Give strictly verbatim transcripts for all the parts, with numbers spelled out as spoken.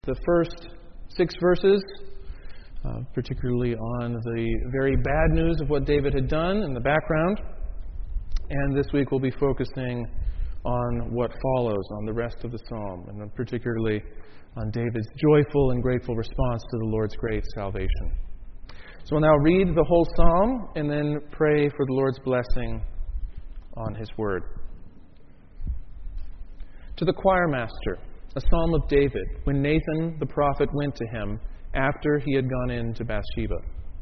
the first six verses, uh, particularly on the very bad news of what David had done in the background. And this week we'll be focusing on what follows, on the rest of the psalm, and particularly on David's joyful and grateful response to the Lord's great salvation. So we'll now read the whole psalm and then pray for the Lord's blessing on His word. To the choir master, a psalm of David, when Nathan the prophet went to him after he had gone in to Bathsheba.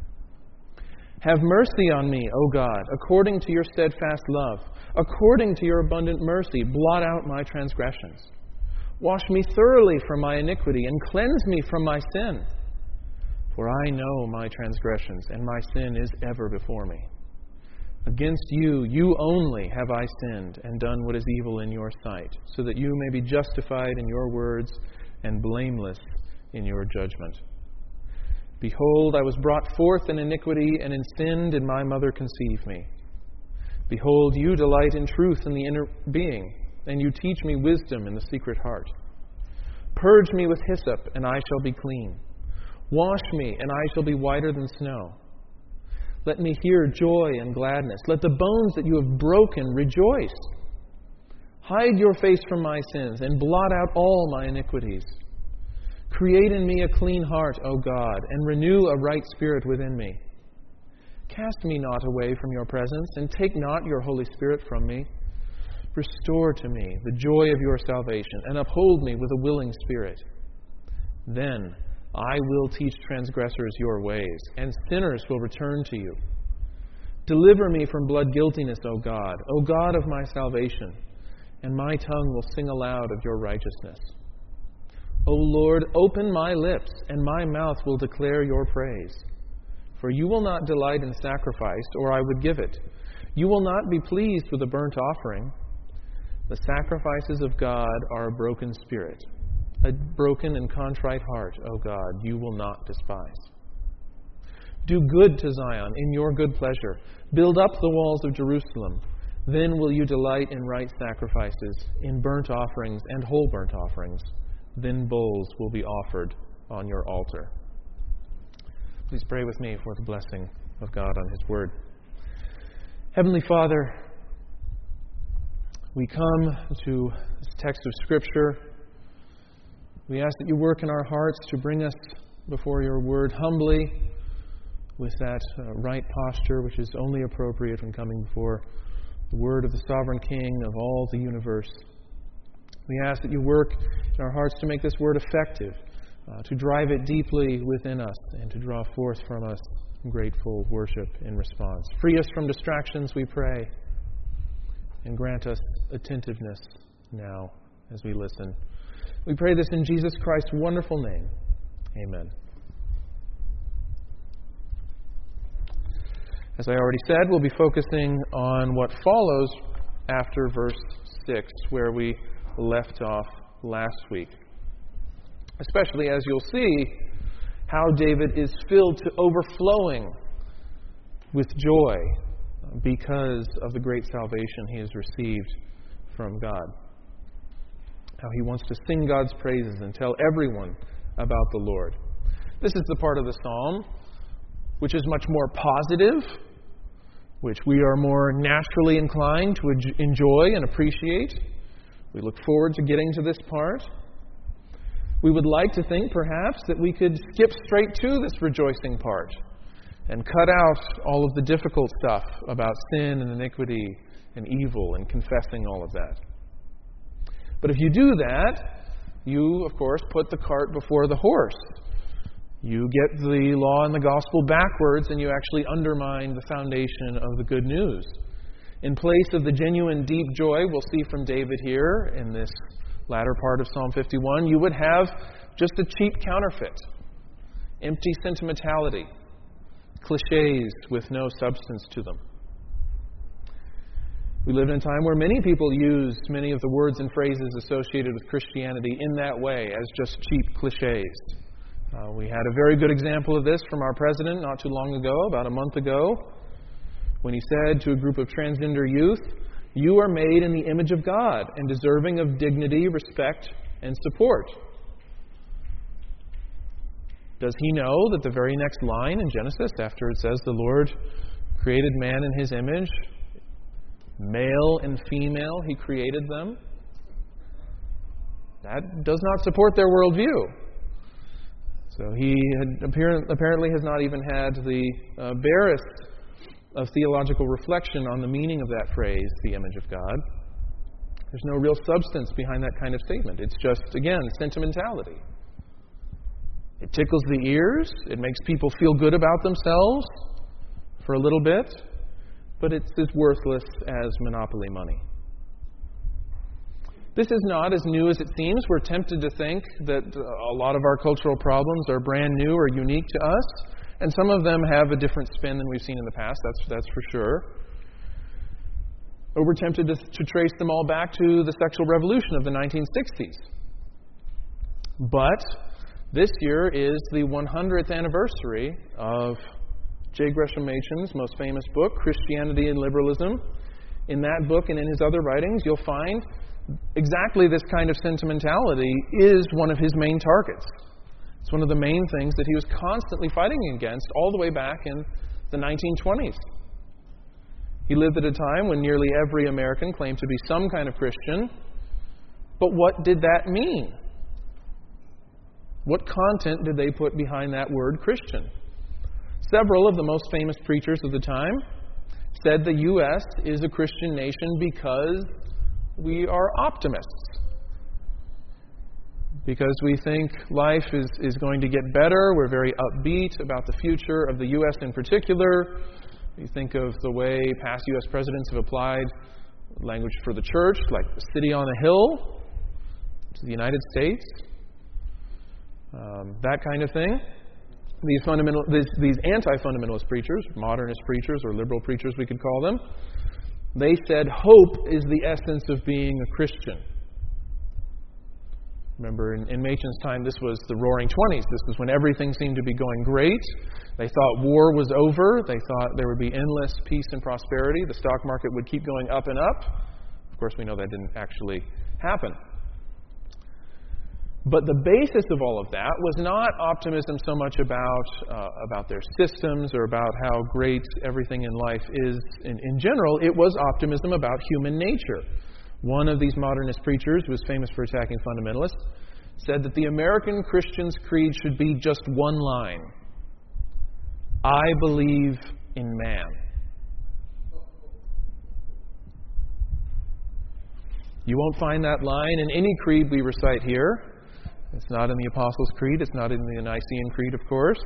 Have mercy on me, O God, according to your steadfast love. According to your abundant mercy, blot out my transgressions. Wash me thoroughly from my iniquity and cleanse me from my sin. For I know my transgressions, and my sin is ever before me. Against you, you only have I sinned and done what is evil in your sight, so that you may be justified in your words and blameless in your judgment. Behold, I was brought forth in iniquity, and in sin did my mother conceive me. Behold, you delight in truth in the inner being, and you teach me wisdom in the secret heart. Purge me with hyssop, and I shall be clean. Wash me, and I shall be whiter than snow. Let me hear joy and gladness. Let the bones that you have broken rejoice. Hide your face from my sins, and blot out all my iniquities. Create in me a clean heart, O God, and renew a right spirit within me. Cast me not away from your presence, and take not your Holy Spirit from me. Restore to me the joy of your salvation, and uphold me with a willing spirit. Then I will teach transgressors your ways, and sinners will return to you. Deliver me from blood guiltiness, O God, O God of my salvation, and my tongue will sing aloud of your righteousness. O Lord, open my lips, and my mouth will declare your praise. For you will not delight in sacrifice, or I would give it. You will not be pleased with a burnt offering. The sacrifices of God are a broken spirit. A broken and contrite heart, O God, you will not despise. Do good to Zion in your good pleasure. Build up the walls of Jerusalem. Then will you delight in right sacrifices, in burnt offerings and whole burnt offerings. Then bulls will be offered on your altar. Please pray with me for the blessing of God on His word. Heavenly Father, we come to this text of Scripture. We ask that you work in our hearts to bring us before your word humbly, with that uh, right posture which is only appropriate when coming before the word of the sovereign King of all the universe. We ask that you work in our hearts to make this word effective, uh, to drive it deeply within us, and to draw forth from us grateful worship in response. Free us from distractions, we pray, and grant us attentiveness now as we listen. We pray this in Jesus Christ's wonderful name. Amen. As I already said, we'll be focusing on what follows after verse six, where we left off last week. Especially as you'll see how David is filled to overflowing with joy because of the great salvation he has received from God. How he wants to sing God's praises and tell everyone about the Lord. This is the part of the psalm which is much more positive, which we are more naturally inclined to enjoy and appreciate. We look forward to getting to this part. We would like to think, perhaps, that we could skip straight to this rejoicing part and cut out all of the difficult stuff about sin and iniquity and evil and confessing all of that. But if you do that, you, of course, put the cart before the horse. You get the law and the gospel backwards, and you actually undermine the foundation of the good news. In place of the genuine deep joy we'll see from David here in this latter part of Psalm fifty-one, you would have just a cheap counterfeit, empty sentimentality, cliches with no substance to them. We live in a time where many people use many of the words and phrases associated with Christianity in that way, as just cheap cliches. Uh, we had a very good example of this from our president not too long ago, about a month ago, when he said to a group of transgender youth, "You are made in the image of God and deserving of dignity, respect, and support." Does he know that the very next line in Genesis, after it says the Lord created man in his image, male and female, he created them? That does not support their worldview. So he had apparently has not even had the uh, barest of theological reflection on the meaning of that phrase, the image of God. There's no real substance behind that kind of statement. It's just, again, sentimentality. It tickles the ears. It makes people feel good about themselves for a little bit. But it's as worthless as monopoly money. This is not as new as it seems. We're tempted to think that a lot of our cultural problems are brand new or unique to us. And some of them have a different spin than we've seen in the past. That's, that's for sure. But we're tempted to, to trace them all back to the sexual revolution of the nineteen sixties. But this year is the one hundredth anniversary of J. Gresham Machen's most famous book, Christianity and Liberalism. In that book and in his other writings, you'll find exactly this kind of sentimentality is one of his main targets. It's one of the main things that he was constantly fighting against all the way back in the nineteen twenties. He lived at a time when nearly every American claimed to be some kind of Christian. But what did that mean? What content did they put behind that word Christian? Several of the most famous preachers of the time said the U S is a Christian nation because we are optimists. Because we think life is, is going to get better. We're very upbeat about the future of the U S in particular. You think of the way past U S presidents have applied language for the church, like the city on a hill to the United States. Um, that kind of thing. These fundamental, these, these anti-fundamentalist preachers, modernist preachers, or liberal preachers we could call them, they said hope is the essence of being a Christian. Remember, in, in Machen's time, this was the Roaring Twenties. This was when everything seemed to be going great. They thought war was over. They thought there would be endless peace and prosperity. The stock market would keep going up and up. Of course, we know that didn't actually happen. But the basis of all of that was not optimism so much about uh, about their systems or about how great everything in life is in, in general. It was optimism about human nature. One of these modernist preachers, who was famous for attacking fundamentalists, said that the American Christian's creed should be just one line. I believe in man. You won't find that line in any creed we recite here. It's not in the Apostles' Creed. It's not in the Nicene Creed, of course.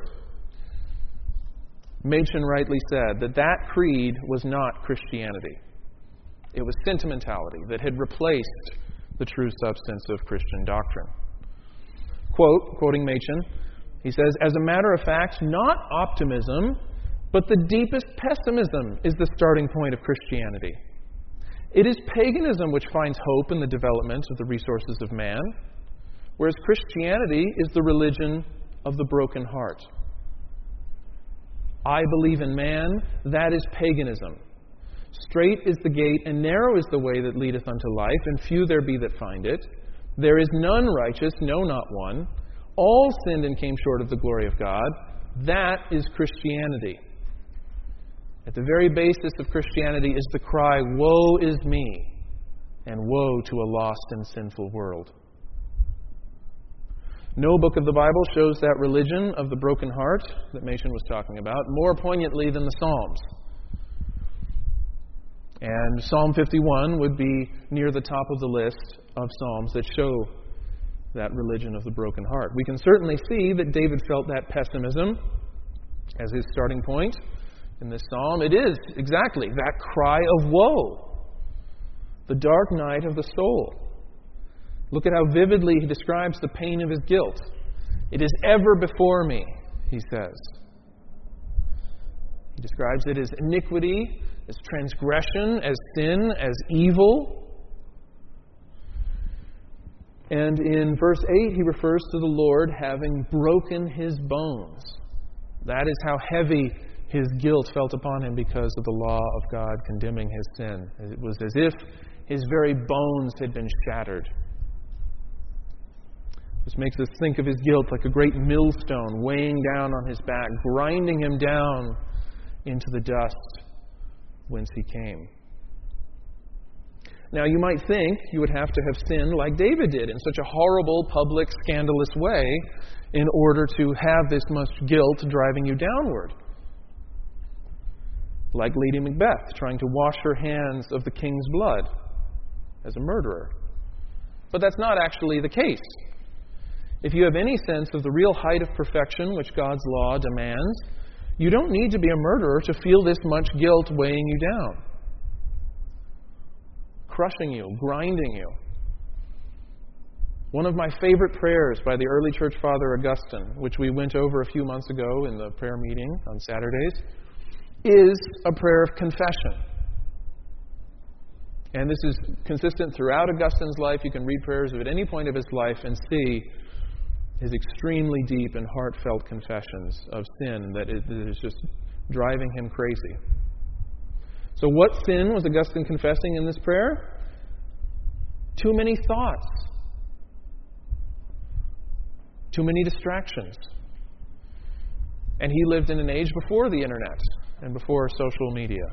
Machen rightly said that that creed was not Christianity. It was sentimentality that had replaced the true substance of Christian doctrine. Quote, quoting Machen, he says, "As a matter of fact, not optimism, but the deepest pessimism is the starting point of Christianity. It is paganism which finds hope in the development of the resources of man, whereas Christianity is the religion of the broken heart. I believe in man, that is paganism. Strait is the gate, and narrow is the way that leadeth unto life, and few there be that find it. There is none righteous, no, not one. All sinned and came short of the glory of God. That is Christianity. At the very basis of Christianity is the cry, woe is me, and woe to a lost and sinful world." No book of the Bible shows that religion of the broken heart that Machen was talking about more poignantly than the Psalms. And Psalm fifty-one would be near the top of the list of psalms that show that religion of the broken heart. We can certainly see that David felt that pessimism as his starting point in this psalm. It is exactly that cry of woe, the dark night of the soul. Look at how vividly he describes the pain of his guilt. It is ever before me, he says. He describes it as iniquity, as transgression, as sin, as evil. And in verse eight, he refers to the Lord having broken his bones. That is how heavy his guilt felt upon him because of the law of God condemning his sin. It was as if his very bones had been shattered. This makes us think of his guilt like a great millstone weighing down on his back, grinding him down into the dust whence he came. Now, you might think you would have to have sinned like David did in such a horrible, public, scandalous way in order to have this much guilt driving you downward. Like Lady Macbeth trying to wash her hands of the king's blood as a murderer. But that's not actually the case. If you have any sense of the real height of perfection which God's law demands, you don't need to be a murderer to feel this much guilt weighing you down, crushing you, grinding you. One of my favorite prayers by the early church father Augustine, which we went over a few months ago in the prayer meeting on Saturdays, is a prayer of confession. And this is consistent throughout Augustine's life. You can read prayers at any point of his life and see his extremely deep and heartfelt confessions of sin that is just driving him crazy. So what sin was Augustine confessing in this prayer? Too many thoughts. Too many distractions. And he lived in an age before the internet and before social media.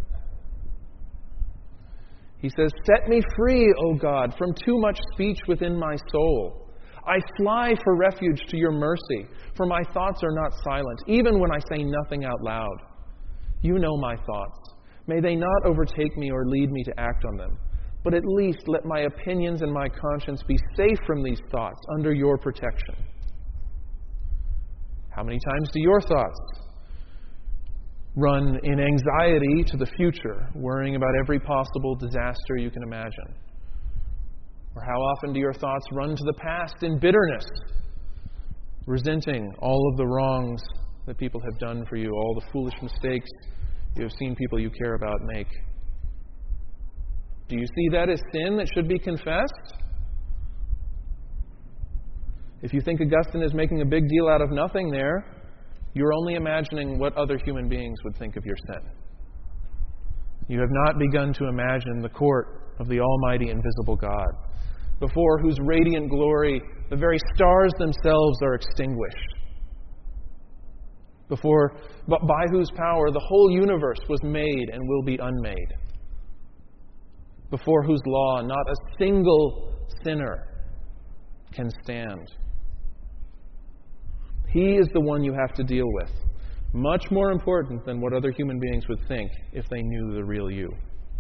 He says, "Set me free, O God, from too much speech within my soul. I fly for refuge to your mercy, for my thoughts are not silent, even when I say nothing out loud. You know my thoughts. May they not overtake me or lead me to act on them. But at least let my opinions and my conscience be safe from these thoughts under your protection." How many times do your thoughts run in anxiety to the future, worrying about every possible disaster you can imagine? Or how often do your thoughts run to the past in bitterness, resenting all of the wrongs that people have done for you, all the foolish mistakes you have seen people you care about make? Do you see that as sin that should be confessed? If you think Augustine is making a big deal out of nothing there, you're only imagining what other human beings would think of your sin. You have not begun to imagine the court of the Almighty Invisible God, before whose radiant glory the very stars themselves are extinguished, before, but by whose power the whole universe was made and will be unmade, before whose law not a single sinner can stand. He is the one you have to deal with, much more important than what other human beings would think if they knew the real you.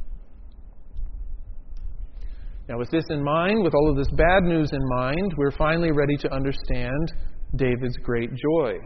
Now, with this in mind, with all of this bad news in mind, we're finally ready to understand David's great joy.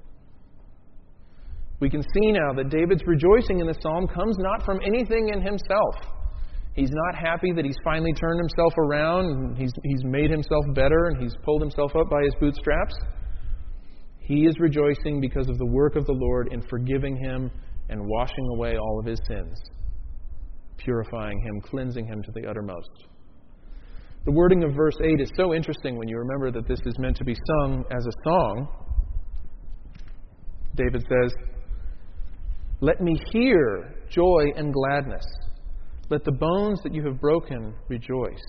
We can see now that David's rejoicing in the psalm comes not from anything in himself. He's not happy that he's finally turned himself around, and he's, he's made himself better, and he's pulled himself up by his bootstraps. He is rejoicing because of the work of the Lord in forgiving him and washing away all of his sins, purifying him, cleansing him to the uttermost. The wording of verse eight is so interesting when you remember that this is meant to be sung as a song. David says, "Let me hear joy and gladness. Let the bones that you have broken rejoice."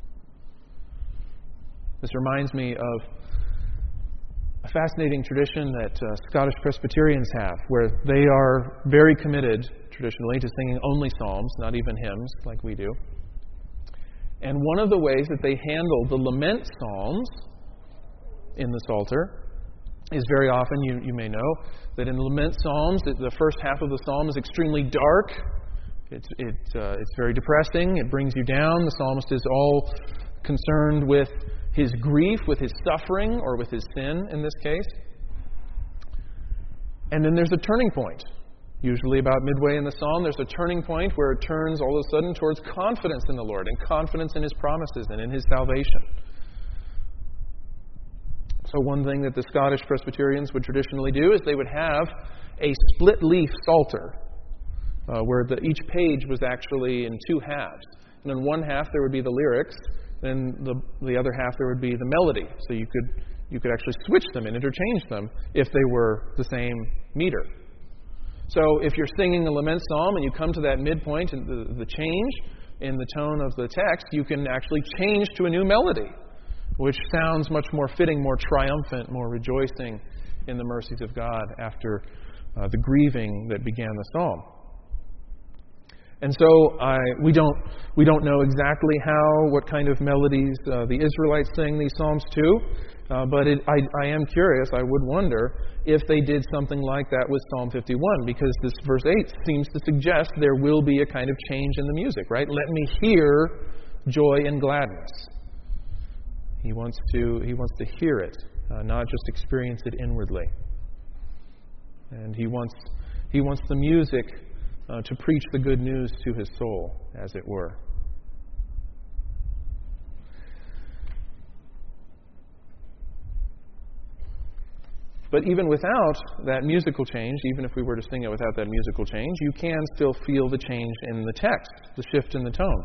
This reminds me of a fascinating tradition that uh, Scottish Presbyterians have, where they are very committed, traditionally, to singing only psalms, not even hymns like we do. And one of the ways that they handle the lament psalms in the Psalter is very often, you, you may know, that in the lament psalms, the first half of the psalm is extremely dark. It's, it, uh, it's very depressing. It brings you down. The psalmist is all concerned with his grief, with his suffering, or with his sin in this case. And then there's a turning point. Usually about midway in the psalm, there's a turning point where it turns all of a sudden towards confidence in the Lord and confidence in his promises and in his salvation. So one thing that the Scottish Presbyterians would traditionally do is they would have a split-leaf psalter, uh, where the, each page was actually in two halves. And in one half there would be the lyrics, then the the other half there would be the melody. So you could you could actually switch them and interchange them if they were the same meter. So if you're singing a lament psalm and you come to that midpoint and the, the change in the tone of the text, you can actually change to a new melody. which sounds much more fitting, more triumphant, more rejoicing in the mercies of God after uh, the grieving that began the psalm. And so I, we don't we don't know exactly how, what kind of melodies uh, the Israelites sang these psalms to, uh, but it, I, I am curious, I would wonder if they did something like that with Psalm fifty-one, because this verse eight seems to suggest there will be a kind of change in the music, right? Let me hear joy and gladness. He wants to he wants to hear it, uh, not just experience it inwardly. And he wants he wants the music Uh, to preach the good news to his soul, as it were. But even without that musical change, even if we were to sing it without that musical change, you can still feel the change in the text, the shift in the tone.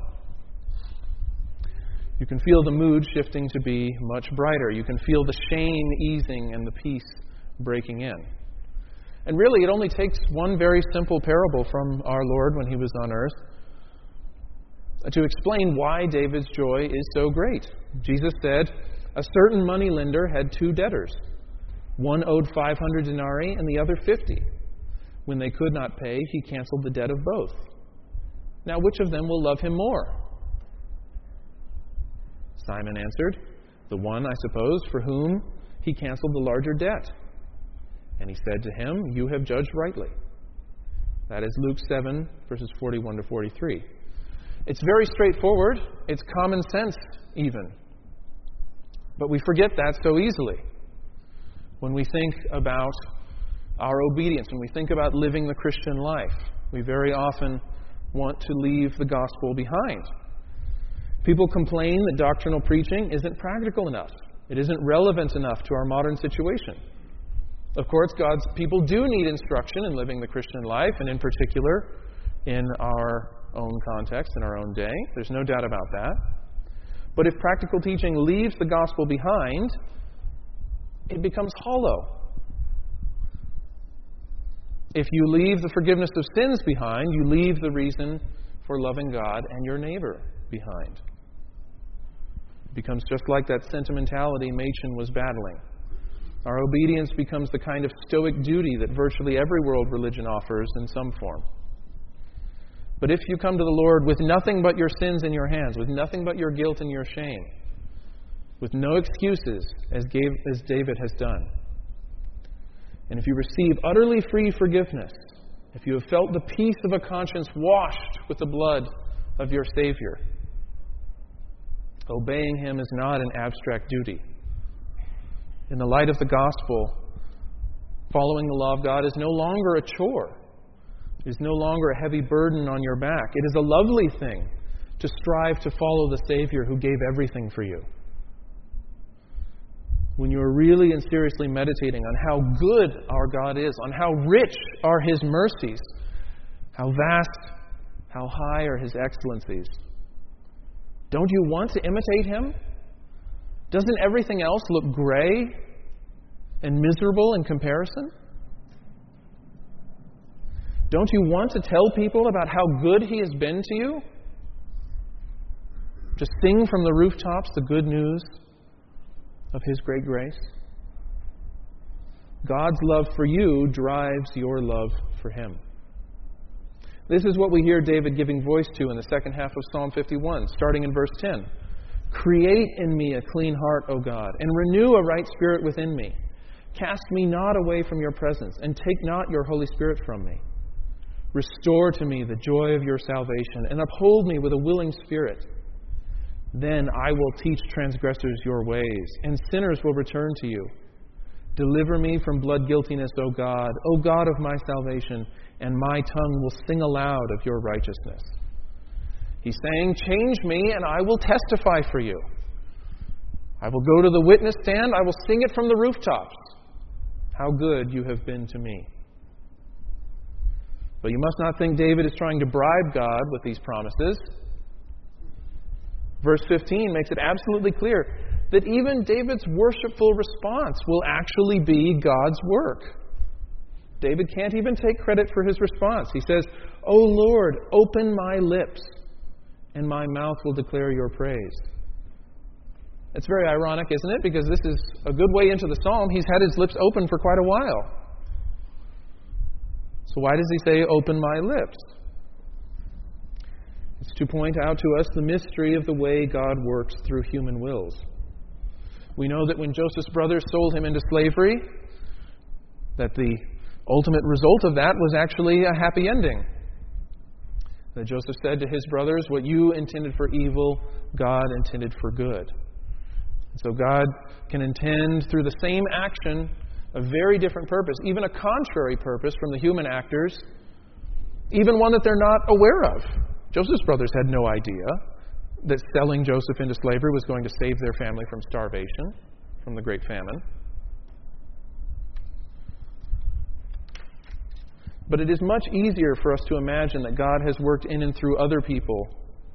You can feel the mood shifting to be much brighter. You can feel the shame easing and the peace breaking in. And really, it only takes one very simple parable from our Lord when he was on earth to explain why David's joy is so great. Jesus said, a certain moneylender had two debtors. One owed five hundred denarii and the other fifty. When they could not pay, he canceled the debt of both. Now, which of them will love him more? Simon answered, the one, I suppose, for whom he canceled the larger debt. And he said to him, you have judged rightly. That is Luke seven, verses forty-one to forty-three. It's very straightforward. It's common sense, even. But we forget that so easily. When we think about our obedience, when we think about living the Christian life, we very often want to leave the gospel behind. People complain that doctrinal preaching isn't practical enough. It isn't relevant enough to our modern situation. Of course, God's people do need instruction in living the Christian life, and in particular, in our own context, in our own day. There's no doubt about that. But if practical teaching leaves the gospel behind, it becomes hollow. If you leave the forgiveness of sins behind, you leave the reason for loving God and your neighbor behind. It becomes just like that sentimentality Machen was battling. Our obedience becomes the kind of stoic duty that virtually every world religion offers in some form. But if you come to the Lord with nothing but your sins in your hands, with nothing but your guilt and your shame, with no excuses, as David has done, and if you receive utterly free forgiveness, if you have felt the peace of a conscience washed with the blood of your Savior, obeying Him is not an abstract duty. In the light of the gospel, following the law of God is no longer a chore. It is no longer a heavy burden on your back. It is a lovely thing to strive to follow the Savior who gave everything for you. When you are really and seriously meditating on how good our God is, on how rich are His mercies, how vast, how high are His excellencies, don't you want to imitate Him? Doesn't everything else look gray and miserable in comparison? Don't you want to tell people about how good He has been to you? Just sing from the rooftops the good news of His great grace. God's love for you drives your love for Him. This is what we hear David giving voice to in the second half of Psalm fifty-one, starting in verse ten. Create in me a clean heart, O God, and renew a right spirit within me. Cast me not away from your presence, and take not your Holy Spirit from me. Restore to me the joy of your salvation, and uphold me with a willing spirit. Then I will teach transgressors your ways, and sinners will return to you. Deliver me from blood guiltiness, O God, O God of my salvation, and my tongue will sing aloud of your righteousness. He's saying, change me and I will testify for you. I will go to the witness stand. I will sing it from the rooftops. How good you have been to me. But you must not think David is trying to bribe God with these promises. Verse fifteen makes it absolutely clear that even David's worshipful response will actually be God's work. David can't even take credit for his response. He says, O Lord, open my lips, and my mouth will declare your praise. It's very ironic, isn't it? Because this is a good way into the psalm. He's had his lips open for quite a while. So why does he say, "Open my lips"? It's to point out to us the mystery of the way God works through human wills. We know that when Joseph's brothers sold him into slavery, that the ultimate result of that was actually a happy ending. That Joseph said to his brothers, "What you intended for evil, God intended for good." And so God can intend through the same action a very different purpose, even a contrary purpose from the human actors, even one that they're not aware of. Joseph's brothers had no idea that selling Joseph into slavery was going to save their family from starvation, from the great famine. But it is much easier for us to imagine that God has worked in and through other people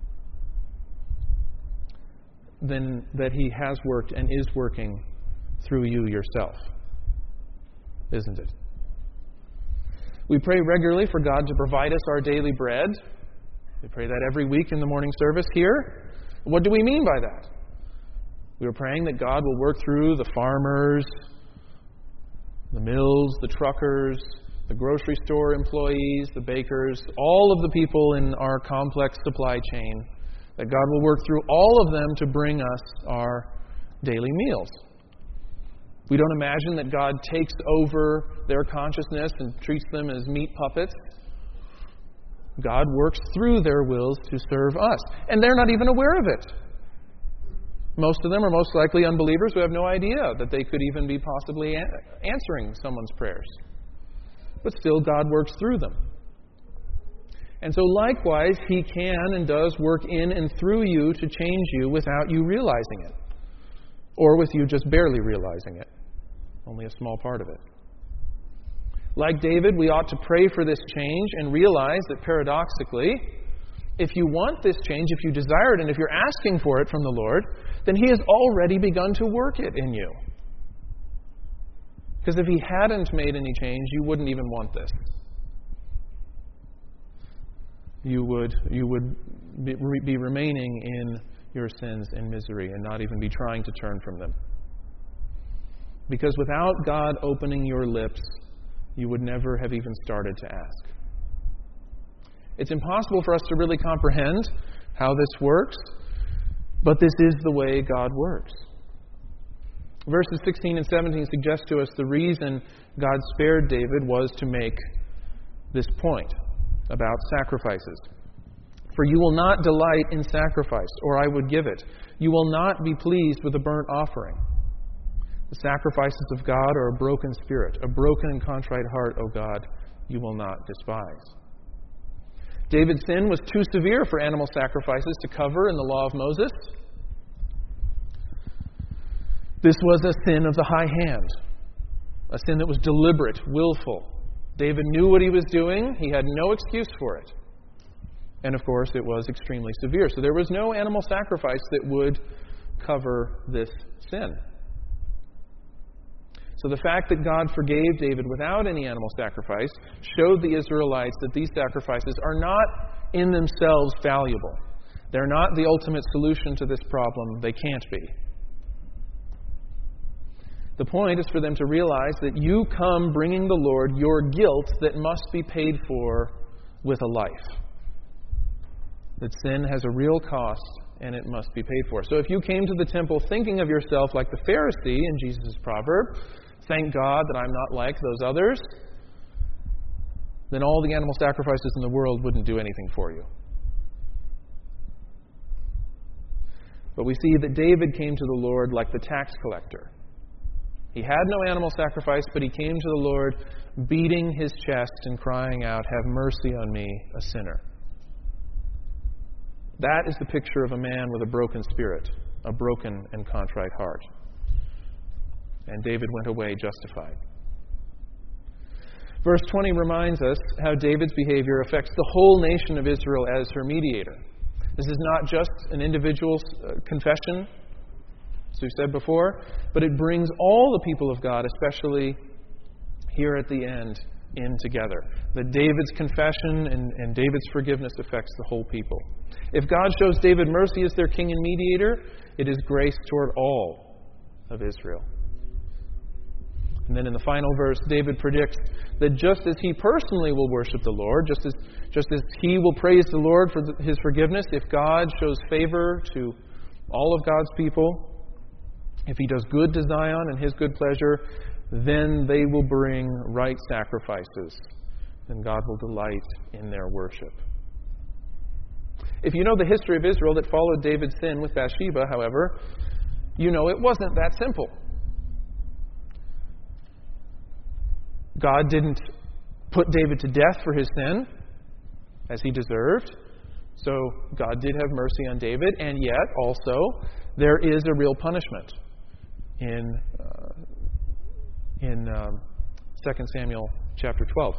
than that He has worked and is working through you yourself. Isn't it? We pray regularly for God to provide us our daily bread. We pray that every week in the morning service here. What do we mean by that? We are praying that God will work through the farmers, the mills, the truckers, the grocery store employees, the bakers, all of the people in our complex supply chain, that God will work through all of them to bring us our daily meals. We don't imagine that God takes over their consciousness and treats them as meat puppets. God works through their wills to serve us. And they're not even aware of it. Most of them are most likely unbelievers who have no idea that they could even be possibly a- answering someone's prayers. But still, God works through them. And so likewise, He can and does work in and through you to change you without you realizing it. Or with you just barely realizing it. Only a small part of it. Like David, we ought to pray for this change and realize that paradoxically, if you want this change, if you desire it, and if you're asking for it from the Lord, then He has already begun to work it in you. Because if He hadn't made any change, you wouldn't even want this. You would, you would be, be remaining in your sins and misery and not even be trying to turn from them. Because without God opening your lips, you would never have even started to ask. It's impossible for us to really comprehend how this works, but this is the way God works. Verses sixteen and seventeen suggest to us the reason God spared David was to make this point about sacrifices. For you will not delight in sacrifice, or I would give it. You will not be pleased with a burnt offering. The sacrifices of God are a broken spirit, a broken and contrite heart, O God, you will not despise. David's sin was too severe for animal sacrifices to cover in the law of Moses. This was a sin of the high hand, a sin that was deliberate, willful. David knew what he was doing. He had no excuse for it. And of course, it was extremely severe. So there was no animal sacrifice that would cover this sin. So the fact that God forgave David without any animal sacrifice showed the Israelites that these sacrifices are not in themselves valuable. They're not the ultimate solution to this problem. They can't be. The point is for them to realize that you come bringing the Lord your guilt that must be paid for with a life. That sin has a real cost and it must be paid for. So if you came to the temple thinking of yourself like the Pharisee in Jesus' proverb, thank God that I'm not like those others, then all the animal sacrifices in the world wouldn't do anything for you. But we see that David came to the Lord like the tax collector. He had no animal sacrifice, but he came to the Lord beating his chest and crying out, "Have mercy on me, a sinner." That is the picture of a man with a broken spirit, a broken and contrite heart. And David went away justified. Verse twenty reminds us how David's behavior affects the whole nation of Israel as her mediator. This is not just an individual confession, as we've said before, but it brings all the people of God, especially here at the end, in together. That David's confession and, and David's forgiveness affects the whole people. If God shows David mercy as their king and mediator, it is grace toward all of Israel. And then in the final verse, David predicts that just as he personally will worship the Lord, just as, just as he will praise the Lord for the, his forgiveness, if God shows favor to all of God's people, if he does good to Zion and his good pleasure, then they will bring right sacrifices, and God will delight in their worship. If you know the history of Israel that followed David's sin with Bathsheba, however, you know it wasn't that simple. God didn't put David to death for his sin, as he deserved. So God did have mercy on David, and yet also there is a real punishment in uh, in um, Second Samuel chapter twelve.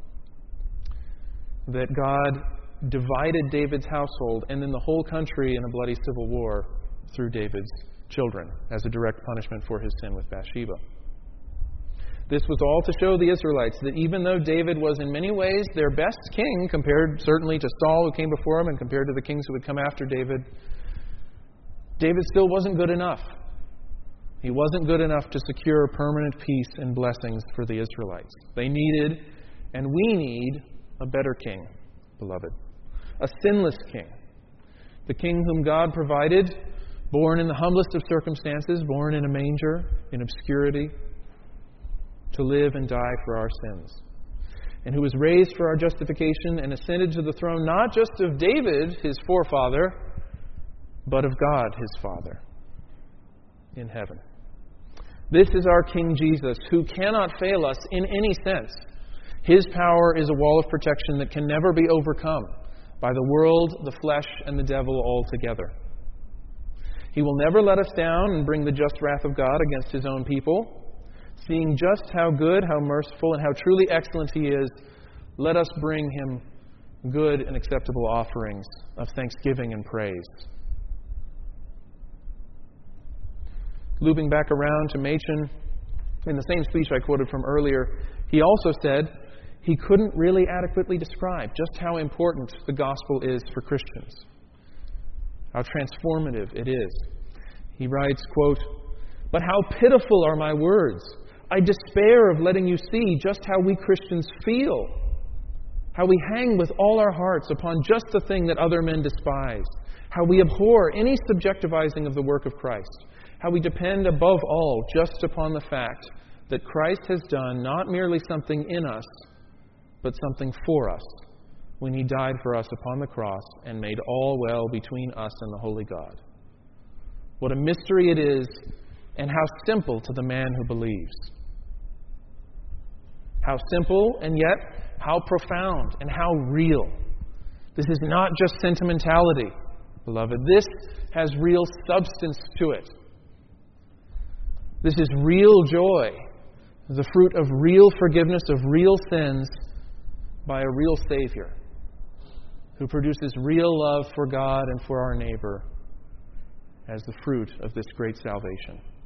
That God divided David's household and then the whole country in a bloody civil war through David's children as a direct punishment for his sin with Bathsheba. This was all to show the Israelites that even though David was in many ways their best king, compared certainly to Saul who came before him and compared to the kings who would come after David, David still wasn't good enough. He wasn't good enough to secure permanent peace and blessings for the Israelites. They needed, and we need, a better king, beloved. A sinless king. The king whom God provided, born in the humblest of circumstances, born in a manger, in obscurity, to live and die for our sins. And who was raised for our justification and ascended to the throne not just of David, his forefather, but of God, his Father, in heaven. This is our King Jesus, who cannot fail us in any sense. His power is a wall of protection that can never be overcome by the world, the flesh, and the devil all together. He will never let us down and bring the just wrath of God against his own people. Seeing just how good, how merciful, and how truly excellent he is, let us bring him good and acceptable offerings of thanksgiving and praise. Looping back around to Machen, in the same speech I quoted from earlier, he also said he couldn't really adequately describe just how important the gospel is for Christians, how transformative it is. He writes, quote, "But how pitiful are my words! I despair of letting you see just how we Christians feel, how we hang with all our hearts upon just the thing that other men despise, how we abhor any subjectivizing of the work of Christ, how we depend above all just upon the fact that Christ has done not merely something in us, but something for us when he died for us upon the cross and made all well between us and the holy God. What a mystery it is, and how simple to the man who believes. How simple, and yet how profound and how real. This is not just sentimentality, beloved. This has real substance to it. This is real joy, the fruit of real forgiveness of real sins by a real Savior who produces real love for God and for our neighbor as the fruit of this great salvation.